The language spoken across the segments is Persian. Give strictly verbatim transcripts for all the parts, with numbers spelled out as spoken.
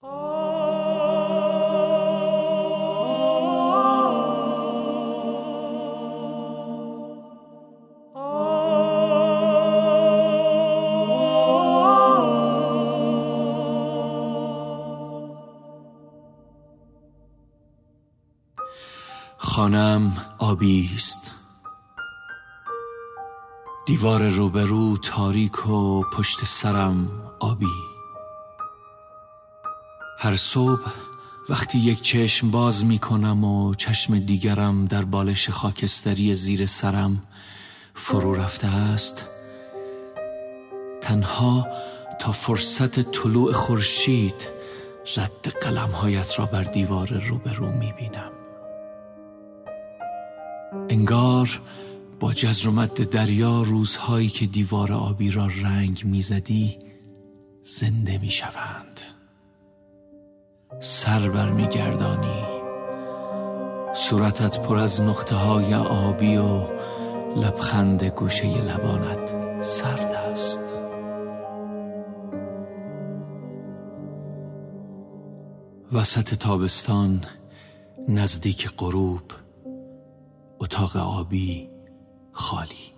خانم آبیست، دیوار روبرو تاریک و پشت سرم آبی. هر صبح وقتی یک چشم باز می کنم و چشم دیگرم در بالش خاکستری زیر سرم فرو رفته است، تنها تا فرصت طلوع خورشید رد قلمهایت را بر دیوار روبرو می بینم. انگار با جزر و مد دریا روزهایی که دیوار آبی را رنگ میزدی زنده میشوند. سر بر میگردانی، صورتت پر از نقطه های آبی و لبخند گوشه لبانت سرد است. وسط تابستان نزدیک غروب، اتاق آبی خالی.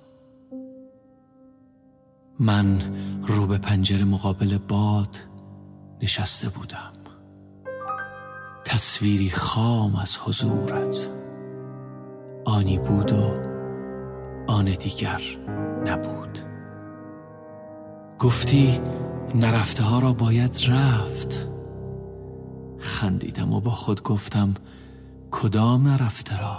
من رو به پنجره مقابل باد نشسته بودم، تصویری خام از حضورت. آنی بود و آن دیگر نبود. گفتی نرفته ها را باید رفت. خندیدم و با خود گفتم کدام نرفته را؟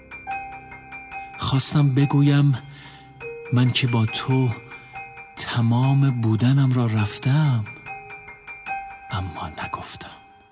خواستم بگویم من که با تو تمام بودنم را رفتم، اما نگفتم.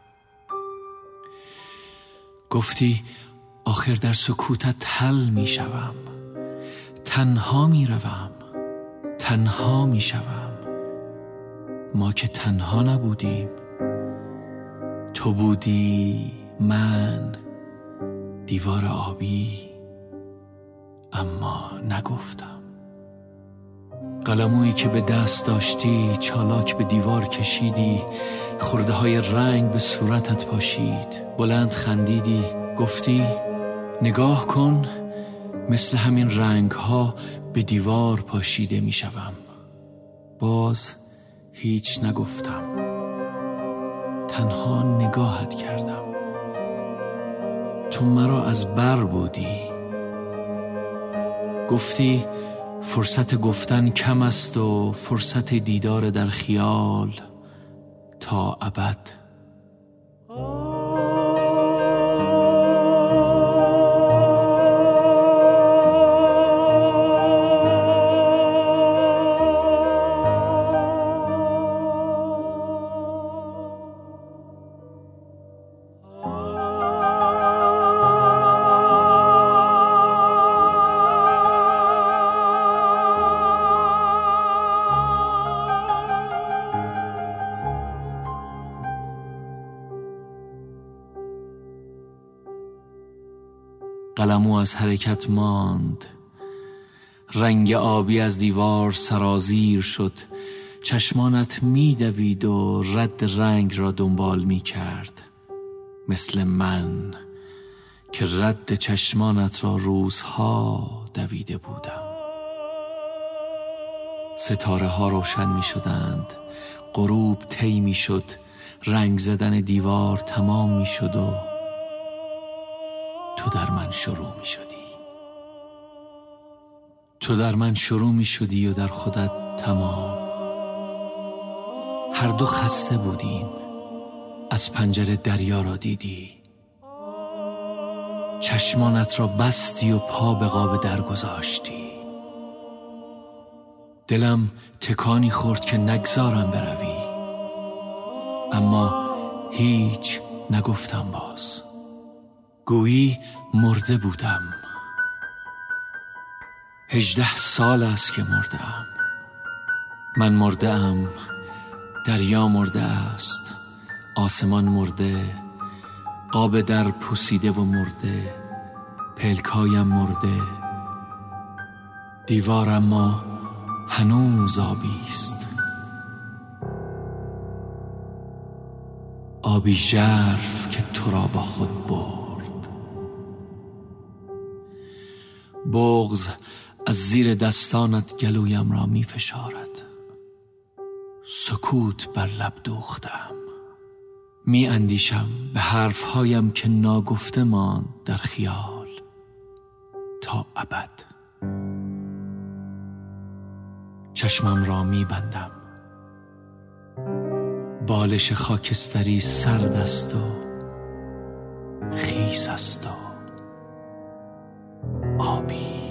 گفتی آخر در سکوتت حل می شوم، تنها می روم، تنها می شوم. ما که تنها نبودیم، تو بودی، من، دیوار آبی، اما نگفتم. قلمویی که به دست داشتی چالاک به دیوار کشیدی، خرده های رنگ به صورتت پاشید. بلند خندیدی، گفتی نگاه کن، مثل همین رنگ ها به دیوار پاشیده می شوم. باز هیچ نگفتم، تنها نگاهت کردم. تو مرا از بر بودی. گفتی فرصت گفتن کم است و فرصت دیدار در خیال تا ابد. قلمو از حرکت ماند، رنگ آبی از دیوار سرازیر شد. چشمانت میدوید و رد رنگ را دنبال می کرد، مثل من که رد چشمانت را روزها دویده بودم. ستاره ها روشن می شدند، غروب طی می شد، رنگ زدن دیوار تمام می شد و تو در من شروع می شدی. تو در من شروع می شدی و در خودت تمام. هر دو خسته بودیم. از پنجره دریا را دیدی، چشمانت را بستی و پا به قاب در گذاشتی. دلم تکانی خورد که نگذارم بروی، اما هیچ نگفتم. باز گویی مرده بودم. هجده سال است که مرده ام. من مرده ام، دریا مرده است، آسمان مرده، قاب در پوسیده و مرده، پلکایم مرده، دیوار اما هنوز آبی است. آبی ژرف که تو را با خود برد. بغض از زیر دستانت گلویم را می فشارد. سکوت بر لب دوختم. می اندیشم به حرفهایم که ناگفته ماند در خیال تا ابد. چشمم را می بندم. بالش خاکستری سرد است و خیس است و آبی.